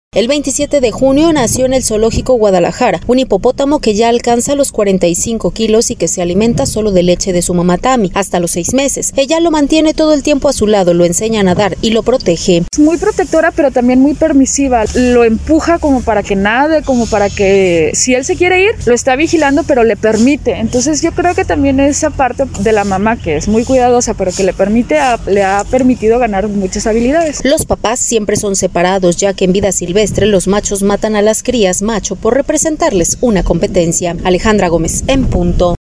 El 27 de junio nació en el Zoológico Guadalajara un hipopótamo que ya alcanza los 45 kilos y que se alimenta solo de leche de su mamá Tami hasta los 6 meses. Ella lo mantiene todo el tiempo a su lado, lo enseña a nadar y lo protege. Es muy protectora, pero también muy permisiva. Lo empuja como para que nade, como para que si él se quiere ir, lo está vigilando, pero le permite. Entonces yo creo que también esa parte de la mamá, que es muy cuidadosa, pero que le ha permitido ganar muchas habilidades. Los papás siempre son separados, ya que en vida silvestre los machos matan a las crías macho por representarles una competencia. Alejandra Gómez, en punto.